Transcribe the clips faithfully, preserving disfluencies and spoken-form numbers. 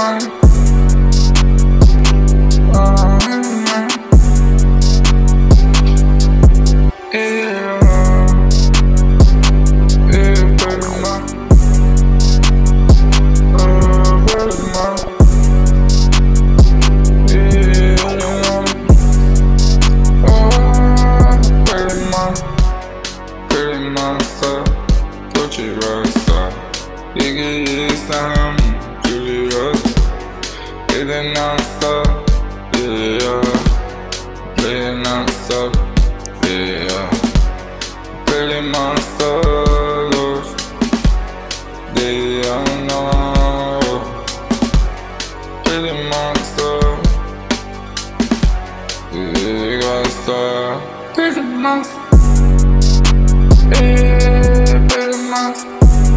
Biggie Sam, Julius, getting non-stop, yeah, playing non-stop, yeah, playing monsters, they don't know, playing monsters, they got stop, playing monsters, yeah, playing monsters.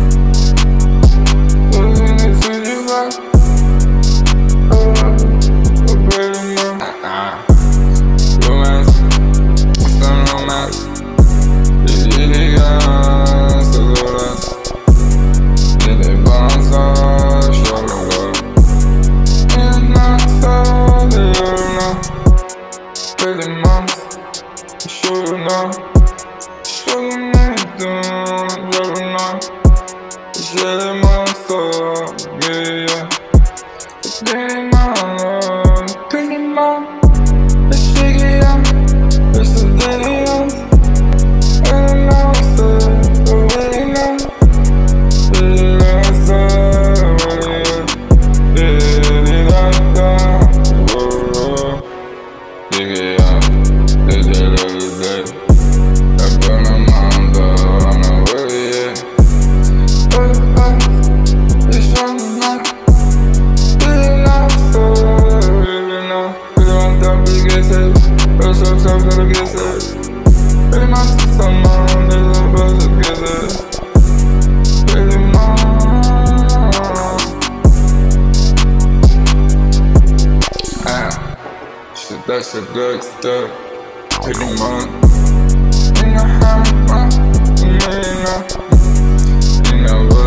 Really monster, yeah, yeah. Pretty mom, pretty mom. Let's shake it up, it's a daily up. And now it's the way now. Really lost up, really lost up. Whoa, whoa. Shake it up, it's a little bit. I put my mom though, I'm not worried yet. That's a good stuff, pretty much. In the house, in the